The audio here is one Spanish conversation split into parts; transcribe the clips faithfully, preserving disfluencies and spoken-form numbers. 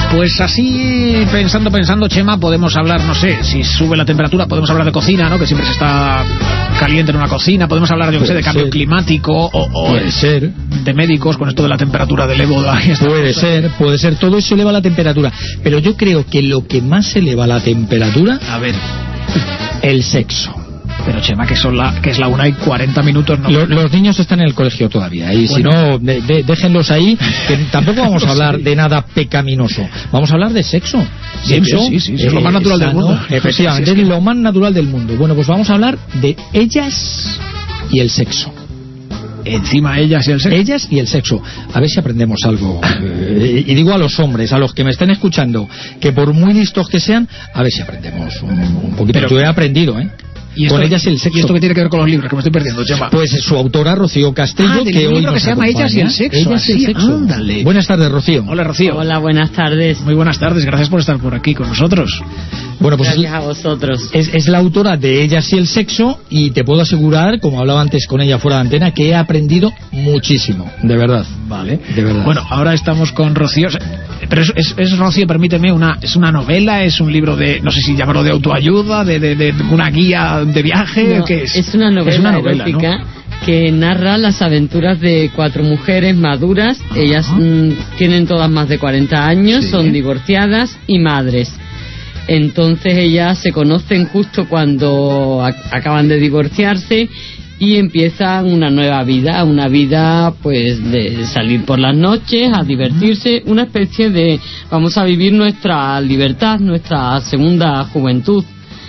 Pues así, pensando, pensando, Chema, podemos hablar, no sé, si sube la temperatura, podemos hablar de cocina, ¿no? Que siempre se está caliente en una cocina, podemos hablar, yo que sé, de cambio ser. climático o, o puede ser. de médicos con esto de la temperatura del ébola. Puede ser, puede ser, todo eso eleva la temperatura, pero yo creo que lo que más eleva la temperatura, a ver, el sexo. Pero Chema, que son la que es la una y cuarenta minutos, ¿no? Los, los niños están en el colegio todavía, y bueno, si no, de, de, déjenlos ahí, que tampoco vamos a hablar de nada pecaminoso. Vamos a hablar de sexo. Sexo, sí, sí, sí, sí, es lo más natural sano, del mundo. Efectivamente, es lo más natural del mundo. Bueno, pues vamos a hablar de ellas y el sexo. Encima ellas y el sexo. Ellas y el sexo. A ver si aprendemos algo. Eh, y digo a los hombres, a los que me estén escuchando, que por muy listos que sean, a ver si aprendemos un, un poquito. Pero yo he aprendido, ¿eh? ¿Y esto, con ellas y el sexo. ¿Y esto qué tiene que ver con los libros? Que me estoy perdiendo, Chema. Pues su autora, Rocío Castillo, ah, que hoy libro nos que se llama acompaña. Ellas y el sexo. Ellas y el Así, sexo. Ándale. Buenas tardes, Rocío. Hola, Rocío. Hola, buenas tardes. Muy buenas tardes, gracias por estar por aquí con nosotros. Bueno, pues gracias es, a vosotros. Es, es la autora de Ellas y el sexo, y te puedo asegurar, como hablaba antes con ella fuera de antena, que he aprendido muchísimo, de verdad. Vale, de verdad. Bueno, ahora estamos con Rocío. Pero es, es, es Rocío, permíteme, una es una novela, es un libro de, no sé si llamarlo de autoayuda, de, de, de una guía de viaje, no, ¿qué es? Es una novela, es una novela erótica, ¿no? que narra las aventuras de cuatro mujeres maduras. Ajá. Ellas mmm, tienen todas más de cuarenta años, sí. Son divorciadas y madres. Entonces ellas se conocen justo cuando a- acaban de divorciarse y empiezan una nueva vida, una vida pues de salir por las noches, a divertirse, una especie de vamos a vivir nuestra libertad, nuestra segunda juventud.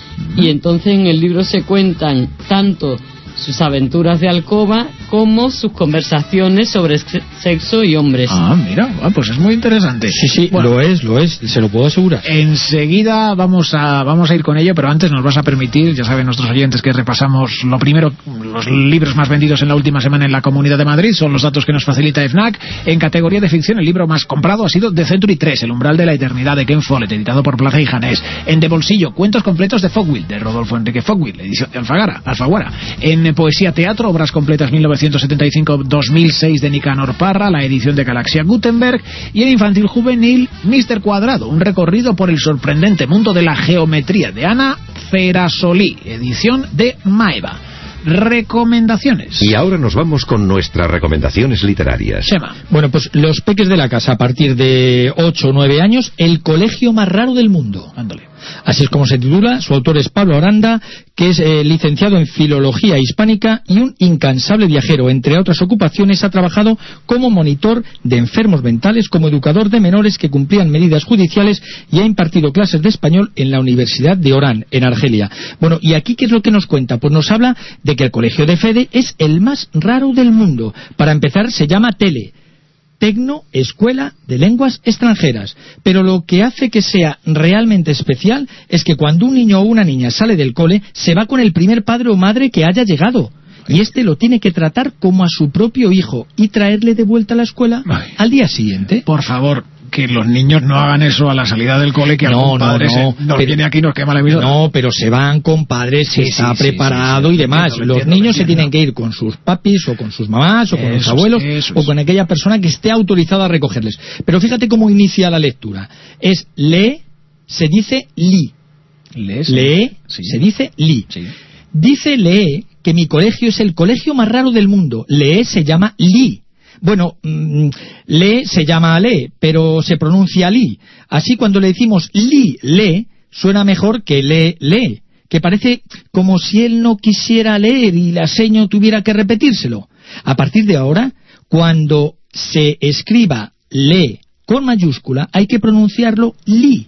Y entonces en el libro se cuentan tanto sus aventuras de alcoba como sus conversaciones sobre sexo y hombres. Ah, mira, ah, pues es muy interesante. Sí, sí, bueno, lo es, lo es, se lo puedo asegurar. Enseguida vamos a vamos a ir con ello, pero antes nos vas a permitir, ya saben nuestros oyentes, que repasamos lo primero, los libros más vendidos en la última semana en la Comunidad de Madrid, son los datos que nos facilita FNAC. En categoría de ficción, el libro más comprado ha sido The Century tres, El umbral de la eternidad, de Ken Follett, editado por Plaza y Janés. En De bolsillo, cuentos completos de Fogwill, de Rodolfo Enrique Fogwill, edición de Alfagara, Alfaguara. En poesía teatro, obras completas mil novecientos setenta y cinco a dos mil seis de Nicanor Parra, la edición de Galaxia Gutenberg. Y en infantil juvenil, míster Cuadrado, un recorrido por el sorprendente mundo de la geometría, de Ana Ferasolí, edición de Maeva. Recomendaciones. Y ahora nos vamos con nuestras recomendaciones literarias. Chema. Bueno, pues los peques de la casa a partir de ocho o nueve años, El colegio más raro del mundo. Ándale. Así es como se titula. Su autor es Pablo Aranda, que es eh, licenciado en Filología Hispánica y un incansable viajero. Entre otras ocupaciones, ha trabajado como monitor de enfermos mentales, como educador de menores que cumplían medidas judiciales, y ha impartido clases de español en la Universidad de Orán, en Argelia. Bueno, ¿y aquí qué es lo que nos cuenta? Pues nos habla de que el colegio de Fede es el más raro del mundo. Para empezar, se llama Tele. Tecno, Escuela de Lenguas Extranjeras. Pero lo que hace que sea realmente especial es que cuando un niño o una niña sale del cole, se va con el primer padre o madre que haya llegado. Y este lo tiene que tratar como a su propio hijo y traerle de vuelta a la escuela Ay. al día siguiente. Por favor, que los niños no hagan eso a la salida del cole, que no, algún padre no, no, se, nos pero, viene aquí y nos quema la emisora. No, pero se van con padres, sí, está sí, preparado sí, sí, sí, y demás. entiendo, los entiendo, niños entiendo. se tienen que ir con sus papis o con sus mamás o con eso los abuelos es, o con aquella persona que esté autorizada a recogerles. Pero fíjate cómo inicia la lectura. Es lee, se dice li. Lee, lee sí. se dice li. Sí. Dice lee que mi colegio es el colegio más raro del mundo. Lee se llama li. Bueno, mmm, le se llama le, pero se pronuncia li. Así cuando le decimos li, le, suena mejor que le, le, que parece como si él no quisiera leer y la seño tuviera que repetírselo. A partir de ahora, cuando se escriba le con mayúscula, hay que pronunciarlo li.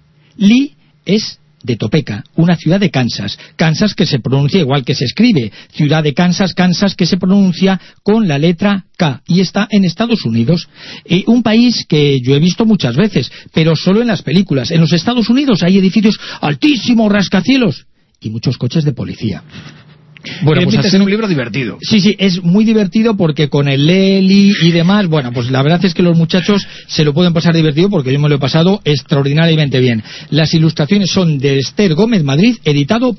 Li es de Topeka, una ciudad de Kansas. Kansas que se pronuncia igual que se escribe. Ciudad de Kansas, Kansas que se pronuncia con la letra K. Y está en Estados Unidos. Eh, un país que yo he visto muchas veces, pero solo en las películas. En los Estados Unidos hay edificios altísimos, rascacielos, y muchos coches de policía. Bueno, pues es un libro divertido. Sí, sí, es muy divertido porque con el Leli y demás, bueno, pues la verdad es que los muchachos se lo pueden pasar divertido porque yo me lo he pasado extraordinariamente bien. Las ilustraciones son de Esther Gómez Madrid, editado por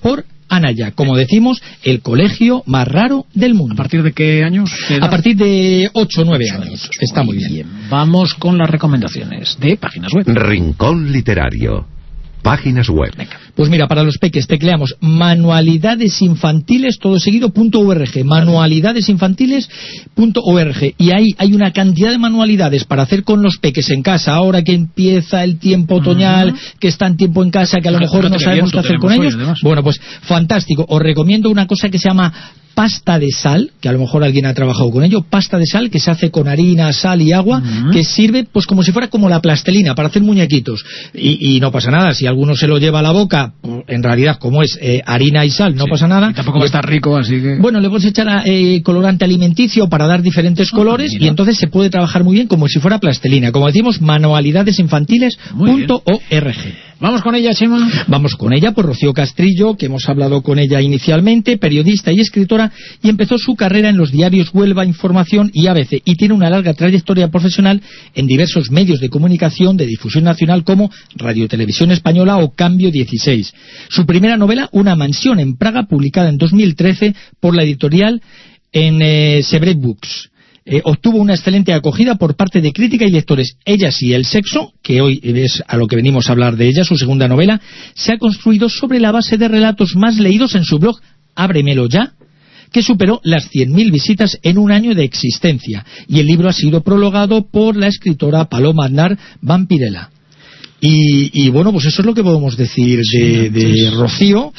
Anaya. Como decimos, el colegio más raro del mundo. ¿A partir de qué años? A partir de ocho o nueve años. Está muy bien. bien. Vamos con las recomendaciones de páginas web. Rincón literario. Páginas web. Venga. Pues mira, para los peques tecleamos manualidades infantiles todo seguido punto org, manualidades infantiles punto org, y ahí hay una cantidad de manualidades para hacer con los peques en casa, ahora que empieza el tiempo otoñal, uh-huh. que están tiempo en casa, que a lo mejor no, no sabemos qué hacer con ellos. Hoy, bueno, pues fantástico. Os recomiendo una cosa que se llama pasta de sal, que a lo mejor alguien ha trabajado con ello, pasta de sal que se hace con harina, sal y agua, uh-huh. que sirve pues como si fuera como la plastelina para hacer muñequitos, y, y no pasa nada, si alguno se lo lleva a la boca, en realidad como es eh, harina y sal, no sí, pasa nada. Y tampoco va a estar rico, así que... Bueno, le puedes echar eh, colorante alimenticio para dar diferentes oh, colores, mira. Y entonces se puede trabajar muy bien como si fuera plastelina, como decimos, manualidades infantiles punto org. Vamos con ella, Chema. Vamos con ella, por Rocío Castrillo, que hemos hablado con ella inicialmente, periodista y escritora, y empezó su carrera en los diarios Huelva, Información y A B C, y tiene una larga trayectoria profesional en diversos medios de comunicación de difusión nacional como Radio Televisión Española o Cambio dieciséis. Su primera novela, Una mansión en Praga, publicada en dos mil trece por la editorial en eh, Sebre Books. Eh, obtuvo una excelente acogida por parte de crítica y lectores. Ellas y el sexo, que hoy es a lo que venimos a hablar de ella, su segunda novela, se ha construido sobre la base de relatos más leídos en su blog Ábremelo Ya, que superó las cien mil visitas en un año de existencia, y el libro ha sido prologado por la escritora Paloma Aznar Vampirella. Y, y bueno, pues eso es lo que podemos decir de, de Rocío.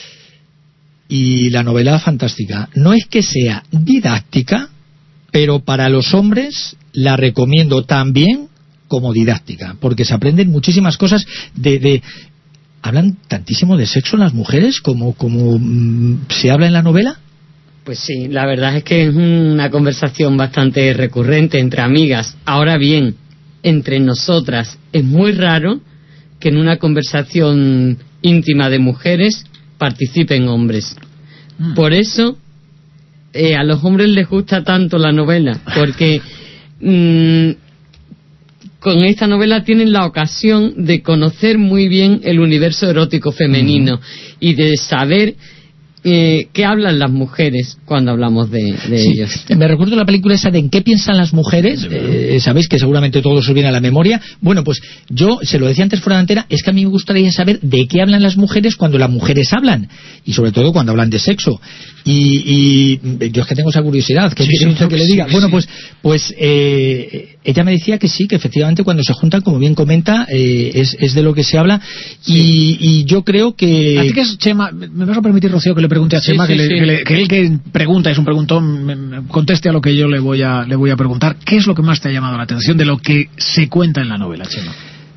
Y la novela fantástica. No es que sea didáctica, pero para los hombres la recomiendo también como didáctica, porque se aprenden muchísimas cosas de... de ¿hablan tantísimo de sexo las mujeres como, como mmm, se habla en la novela? Pues sí, la verdad es que es una conversación bastante recurrente entre amigas. Ahora bien, entre nosotras es muy raro que en una conversación íntima de mujeres participen hombres. Mm. Por eso eh, a los hombres les gusta tanto la novela, porque mmm, con esta novela tienen la ocasión de conocer muy bien el universo erótico femenino mm. y de saber Eh, ¿qué hablan las mujeres cuando hablamos de, de sí. ellos? Me recuerdo la película esa de ¿En qué piensan las mujeres? Eh, Sabéis que seguramente todo os viene a la memoria. Bueno, pues yo, se lo decía antes fuera de antena, es que a mí me gustaría saber de qué hablan las mujeres cuando las mujeres hablan, y sobre todo cuando hablan de sexo. Y, y yo es que tengo esa curiosidad, ¿qué sí, quiere usted que le diga? Sí, bueno, sí. pues pues eh, ella me decía que sí, que efectivamente cuando se juntan, como bien comenta, eh, es, es de lo que se habla, sí. y, y yo creo que... Así que es, Chema, ¿me vas a permitir, Rocío, que le pregunte a Chema, sí, sí, que, le, sí. que, le, que él que pregunta, es un preguntón, me, me conteste a lo que yo le voy a, le voy a preguntar? ¿Qué es lo que más te ha llamado la atención de lo que se cuenta en la novela, Chema?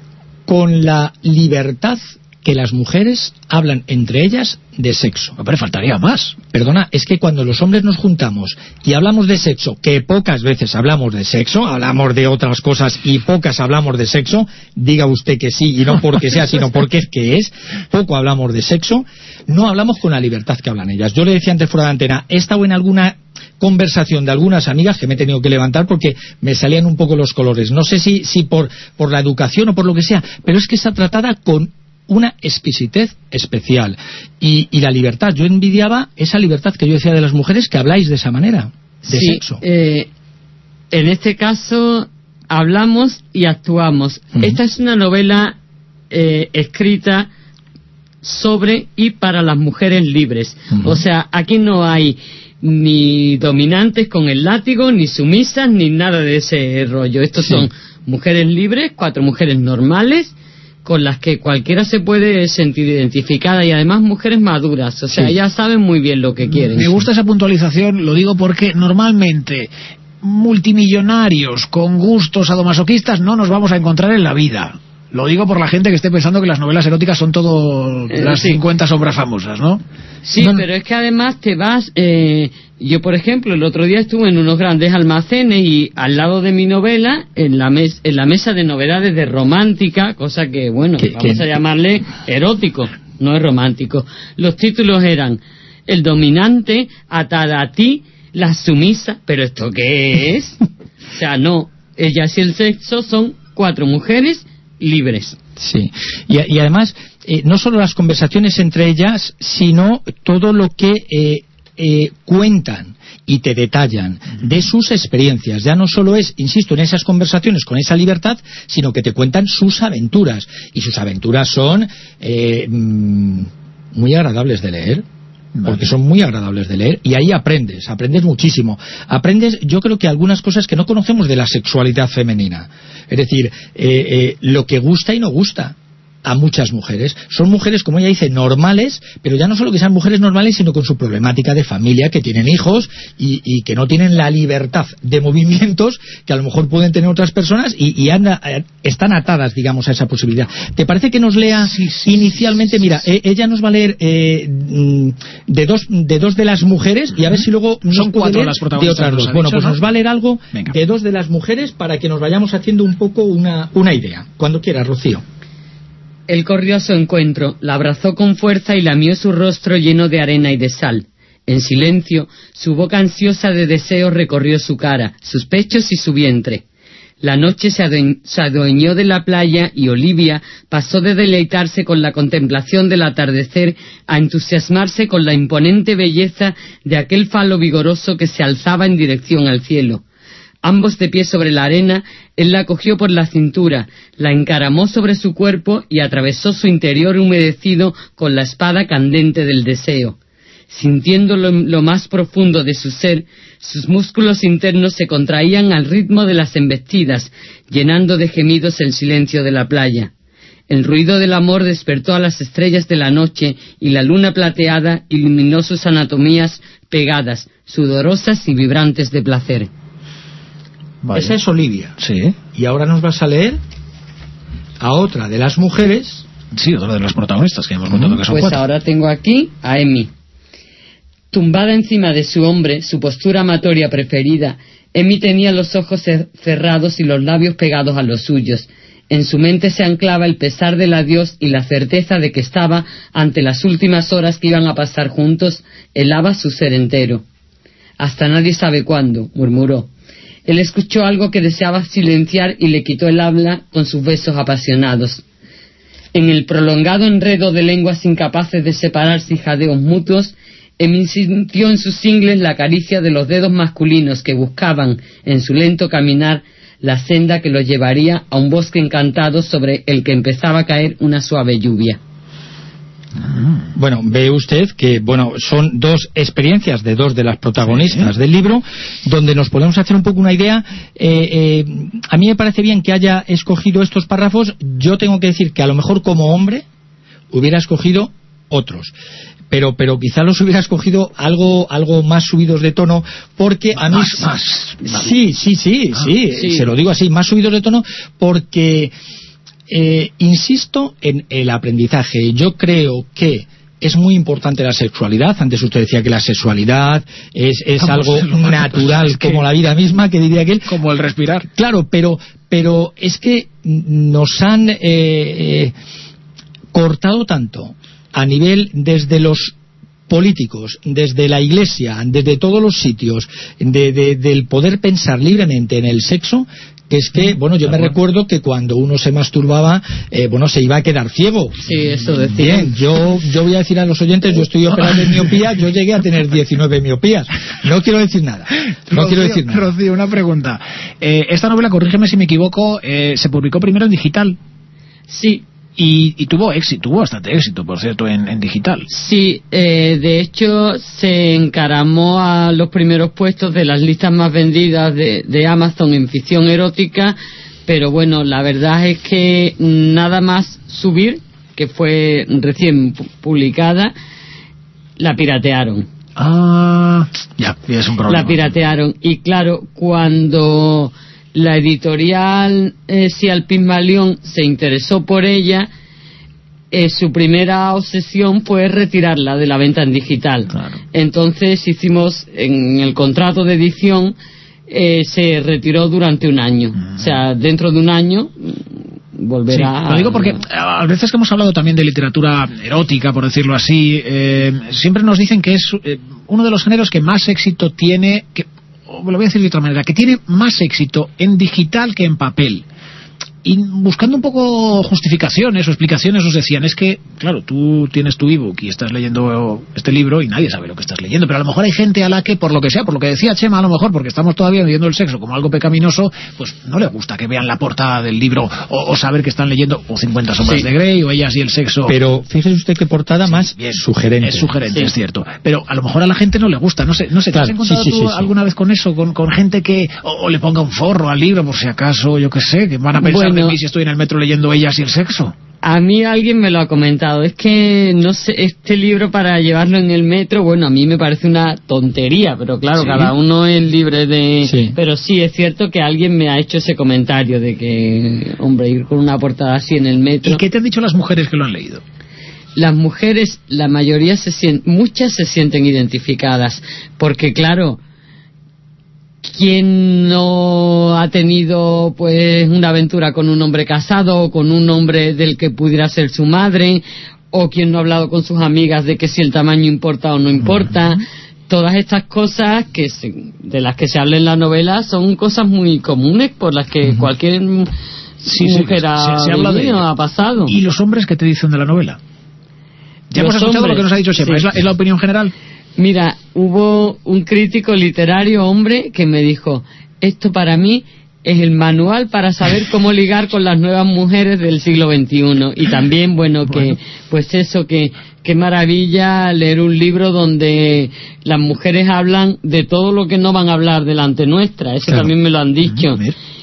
Con la libertad que las mujeres hablan entre ellas de sexo. Pero faltaría más. Perdona, es que cuando los hombres nos juntamos y hablamos de sexo, que pocas veces hablamos de sexo, hablamos de otras cosas y pocas hablamos de sexo, diga usted que sí, y no porque sea, sino porque es que es, poco hablamos de sexo, no hablamos con la libertad que hablan ellas. Yo le decía antes fuera de antena, he estado en alguna conversación de algunas amigas que me he tenido que levantar porque me salían un poco los colores. No sé si, si por, por la educación o por lo que sea, pero es que está tratada con una exquisitez especial y, y la libertad. Yo envidiaba esa libertad que yo decía de las mujeres, que habláis de esa manera, de sí, sexo. Eh, en este caso hablamos y actuamos. Uh-huh. Esta es una novela eh, escrita sobre y para las mujeres libres. Uh-huh. O sea, aquí no hay ni dominantes con el látigo, ni sumisas, ni nada de ese rollo. Estos sí. son mujeres libres, cuatro mujeres normales, con las que cualquiera se puede sentir identificada, y además mujeres maduras, o sea, sí. ellas saben muy bien lo que quieren. Me gusta esa puntualización, lo digo porque normalmente multimillonarios con gustos sadomasoquistas no nos vamos a encontrar en la vida. Lo digo por la gente que esté pensando que las novelas eróticas son todo eh, las sí. cincuenta sombras famosas, ¿no? Sí, no, pero es que además te vas... Eh, yo, por ejemplo, el otro día estuve en unos grandes almacenes y al lado de mi novela, en la, mes, en la mesa de novedades de romántica, cosa que, bueno, ¿Qué, vamos qué? a llamarle erótico, no es romántico. Los títulos eran El dominante, atada a ti, la sumisa... ¿Pero esto qué es? O sea, no, ellas y el sexo son cuatro mujeres libres. Sí, y, y además, eh, no solo las conversaciones entre ellas, sino todo lo que eh, eh, cuentan y te detallan de sus experiencias. Ya no solo es, insisto, en esas conversaciones con esa libertad, sino que te cuentan sus aventuras. Y sus aventuras son eh, muy agradables de leer. Porque son muy agradables de leer y ahí aprendes, aprendes muchísimo. Aprendes, yo creo que algunas cosas que no conocemos de la sexualidad femenina. Es decir, eh, eh, lo que gusta y no gusta a muchas mujeres. Son mujeres, como ella dice, normales, pero ya no solo que sean mujeres normales, sino con su problemática de familia, que tienen hijos y, y que no tienen la libertad de movimientos que a lo mejor pueden tener otras personas y, y anda, están atadas, digamos, a esa posibilidad. ¿Te parece que nos lea sí, sí, inicialmente? Sí, sí, mira, sí. ella nos va a leer eh, de, dos, de dos de las mujeres y a ver si luego nos son cuatro las protagonistas de otras dos. Dicho, bueno, pues ¿no? nos va a leer algo Venga. de dos de las mujeres para que nos vayamos haciendo un poco una, una idea. Cuando quieras, Rocío. Él corrió a su encuentro, la abrazó con fuerza y lamió su rostro lleno de arena y de sal. En silencio, su boca ansiosa de deseo recorrió su cara, sus pechos y su vientre. La noche se adue- se adueñó de la playa y Olivia pasó de deleitarse con la contemplación del atardecer a entusiasmarse con la imponente belleza de aquel falo vigoroso que se alzaba en dirección al cielo. Ambos de pie sobre la arena, él la cogió por la cintura, la encaramó sobre su cuerpo y atravesó su interior humedecido con la espada candente del deseo. Sintiendo lo, lo más profundo de su ser, sus músculos internos se contraían al ritmo de las embestidas, llenando de gemidos el silencio de la playa. El ruido del amor despertó a las estrellas de la noche y la luna plateada iluminó sus anatomías pegadas, sudorosas y vibrantes de placer. Vale. Esa es Olivia. Sí. Y ahora nos vas a leer a otra de las mujeres. Sí, otra de las protagonistas que hemos contado que son pues cuatro. Ahora tengo aquí a Emi. Tumbada encima de su hombre, su postura amatoria preferida, Emi tenía los ojos cerrados y los labios pegados a los suyos. En su mente se anclaba el pesar del adiós y la certeza de que estaba ante las últimas horas que iban a pasar juntos, helaba su ser entero. Hasta nadie sabe cuándo, murmuró. Él escuchó algo que deseaba silenciar y le quitó el habla con sus besos apasionados. En el prolongado enredo de lenguas incapaces de separarse y jadeos mutuos, Emi sintió en sus ingles la caricia de los dedos masculinos que buscaban, en su lento caminar, la senda que los llevaría a un bosque encantado sobre el que empezaba a caer una suave lluvia. Bueno, ve usted que bueno son dos experiencias de dos de las protagonistas sí. del libro, donde nos podemos hacer un poco una idea. Eh, eh, a mí me parece bien que haya escogido estos párrafos. Yo tengo que decir que a lo mejor como hombre hubiera escogido otros. Pero, pero quizá los hubiera escogido algo, algo más subidos de tono, porque a mí... Más, más, más. Sí, sí, sí, ah, sí, sí, se lo digo así, más subidos de tono, porque... Eh, insisto en el aprendizaje. Yo creo que es muy importante la sexualidad. Antes usted decía que la sexualidad es, es algo natural, es que, como la vida misma, que diría aquel. Como el respirar. Claro, pero, pero es que nos han eh, eh, cortado tanto a nivel desde los políticos, desde la iglesia, desde todos los sitios, de, de, del poder pensar libremente en el sexo, que es que, bueno, yo me recuerdo que cuando uno se masturbaba, eh, bueno, se iba a quedar ciego. Sí, eso decía. Bien, yo, yo voy a decir a los oyentes, yo estoy operado de miopía, yo llegué a tener diecinueve miopías. No quiero decir nada. No Rocío, quiero decir nada. Rocío, una pregunta. Eh, esta novela, corrígeme si me equivoco, eh, se publicó primero en digital. Sí. Y, y tuvo éxito, tuvo bastante éxito, por cierto, en, en digital. Sí, eh, de hecho se encaramó a los primeros puestos de las listas más vendidas de, de Amazon en ficción erótica, pero bueno, la verdad es que nada más subir, que fue recién publicada, la piratearon. Ah, ya, es un problema. La piratearon, y claro, cuando... la editorial eh, Sial Pigmalión se interesó por ella, eh, su primera obsesión fue retirarla de la venta en digital. Claro. Entonces hicimos, en el contrato de edición, eh, se retiró durante un año. Mm. O sea, dentro de un año volverá. Sí, lo digo porque a veces que hemos hablado también de literatura erótica, por decirlo así, eh, siempre nos dicen que es eh, uno de los géneros que más éxito tiene, que lo voy a decir de otra manera, que tiene más éxito en digital que en papel. y buscando un poco justificaciones o explicaciones os decían, es que, claro, tú tienes tu ebook y estás leyendo este libro y nadie sabe lo que estás leyendo, pero a lo mejor hay gente a la que, por lo que sea, por lo que decía Chema, a lo mejor porque estamos todavía viendo el sexo como algo pecaminoso, pues no le gusta que vean la portada del libro o, o saber que están leyendo o cincuenta sombras sí. de Grey o Ellas y el sexo. Pero fíjese usted qué portada sí, más bien, sugerente. Es sugerente, sí. es cierto. Pero a lo mejor a la gente no le gusta, no sé, no sé, ¿te claro, has encontrado sí, sí, tú sí, alguna sí. vez con eso, con, con gente que o, o le ponga un forro al libro por si acaso, yo qué sé, que van a pensar bueno, de mí si estoy en el metro leyendo Ellas y el sexo? A mí alguien me lo ha comentado, es que no sé, este libro para llevarlo en el metro, bueno, a mí me parece una tontería, pero claro, ¿sí? Cada uno es libre de... Sí. Pero sí, es cierto que alguien me ha hecho ese comentario de que, hombre, ir con una portada así en el metro... ¿Y qué te han dicho las mujeres que lo han leído? Las mujeres, la mayoría se sienten, muchas se sienten identificadas, porque claro... ¿Quién no ha tenido pues una aventura con un hombre casado o con un hombre del que pudiera ser su madre? ¿O quién no ha hablado con sus amigas de que si el tamaño importa o no importa? Uh-huh. Todas estas cosas que se, de las que se habla en la novela son cosas muy comunes por las que uh-huh. cualquier sí, mujer sí, ha, se, se habla de ha pasado. ¿Y los hombres qué te dicen de la novela? Ya los hemos escuchado hombres, lo que nos ha dicho Chema, sí. ¿Es, la, ¿es la opinión general? Mira, hubo un crítico literario, hombre, que me dijo, esto para mí es el manual para saber cómo ligar con las nuevas mujeres del siglo veintiuno. Y también, bueno, que pues eso, que qué maravilla leer un libro donde las mujeres hablan de todo lo que no van a hablar delante nuestra. Eso claro. También me lo han dicho.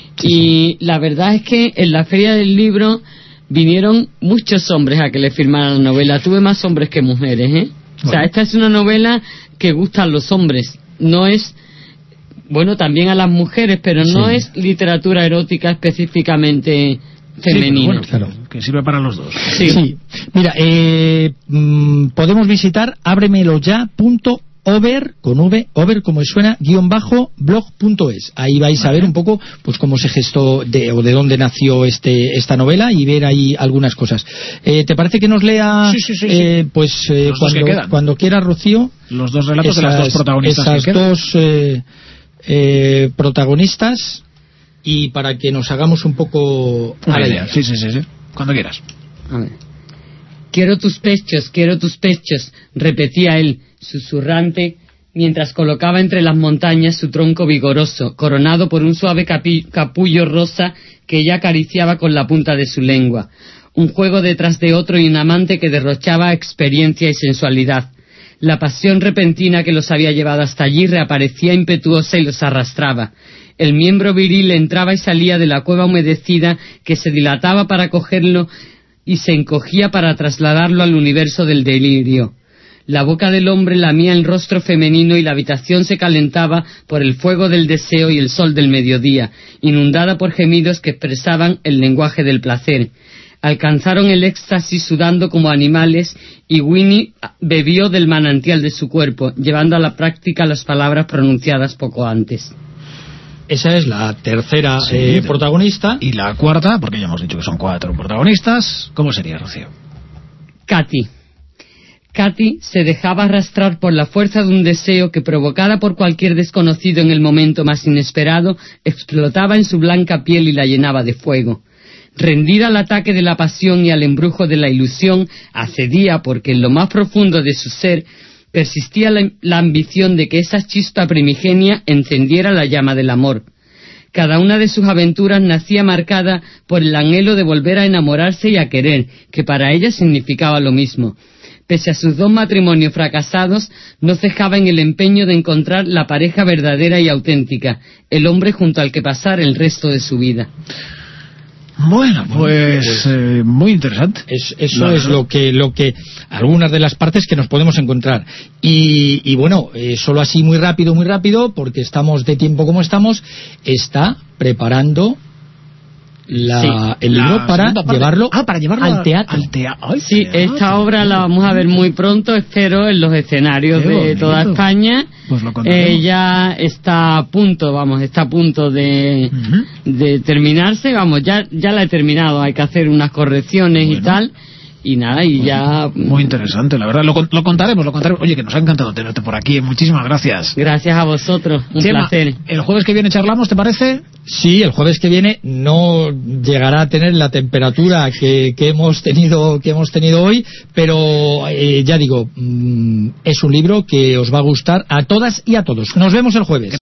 Y la verdad es que en la feria del libro vinieron muchos hombres a que le firmaran la novela. Tuve más hombres que mujeres, ¿eh? O sea, esta es una novela que gusta a los hombres, no es, bueno, también a las mujeres, pero no sí. es literatura erótica específicamente femenina. Sí, bueno, claro, que sirve para los dos. Sí. sí. Mira, eh, mmm, podemos visitar ábremeloya punto over, con v, over como suena, guión bajo, blog punto es. Ahí vais a ver un poco pues cómo se gestó de, o de dónde nació este esta novela y ver ahí algunas cosas. Eh, ¿Te parece que nos lea sí, sí, sí, eh, sí. pues eh, cuando, cuando quiera, Rocío? Los dos relatos esas, de las dos protagonistas. Esas dos eh, eh, protagonistas y para que nos hagamos un poco a la idea. Sí, sí, sí, sí. Cuando quieras. A ver. Quiero tus pechos, quiero tus pechos, repetía él, susurrante, mientras colocaba entre las montañas su tronco vigoroso, coronado por un suave capi- capullo rosa que ella acariciaba con la punta de su lengua. Un juego detrás de otro y un amante que derrochaba experiencia y sensualidad. La pasión repentina que los había llevado hasta allí reaparecía impetuosa y los arrastraba. El miembro viril entraba y salía de la cueva humedecida que se dilataba para cogerlo y se encogía para trasladarlo al universo del delirio. La boca del hombre lamía el rostro femenino y la habitación se calentaba por el fuego del deseo y el sol del mediodía, inundada por gemidos que expresaban el lenguaje del placer. Alcanzaron el éxtasis sudando como animales y Winnie bebió del manantial de su cuerpo, llevando a la práctica las palabras pronunciadas poco antes. Esa es la tercera sí, eh, protagonista. Y la cuarta, porque ya hemos dicho que son cuatro protagonistas, ¿cómo sería, Rocío? Katy. Katy se dejaba arrastrar por la fuerza de un deseo que, provocada por cualquier desconocido en el momento más inesperado, explotaba en su blanca piel y la llenaba de fuego. Rendida al ataque de la pasión y al embrujo de la ilusión, accedía porque en lo más profundo de su ser persistía la, la ambición de que esa chispa primigenia encendiera la llama del amor. Cada una de sus aventuras nacía marcada por el anhelo de volver a enamorarse y a querer, que para ella significaba lo mismo. Pese a sus dos matrimonios fracasados, no cejaba en el empeño de encontrar la pareja verdadera y auténtica, el hombre junto al que pasar el resto de su vida. Bueno, pues eh, muy interesante. Es, eso no, es no. lo que lo que algunas de las partes que nos podemos encontrar. Y, y bueno, eh, solo así muy rápido, muy rápido, porque estamos de tiempo como estamos, está preparando la, sí, el libro para llevarlo, ah, para llevarlo al teatro. Al tea Ay, sí, teatro. Esta obra la vamos a ver muy pronto, espero, en los escenarios Qué de bonito. toda España. Pues lo eh, ya está a punto, vamos, está a punto de, uh-huh. de terminarse, vamos, ya ya la he terminado, hay que hacer unas correcciones bueno. y tal. Y nada, y ya... Muy interesante, la verdad. Lo, lo contaremos, lo contaremos. Oye, que nos ha encantado tenerte por aquí. Muchísimas gracias. Gracias a vosotros. Un Chema, placer. El jueves que viene charlamos, ¿te parece? Sí, el jueves que viene no llegará a tener la temperatura que, que hemos tenido que hemos tenido hoy, pero eh, ya digo, mmm, es un libro que os va a gustar a todas y a todos. Nos vemos el jueves.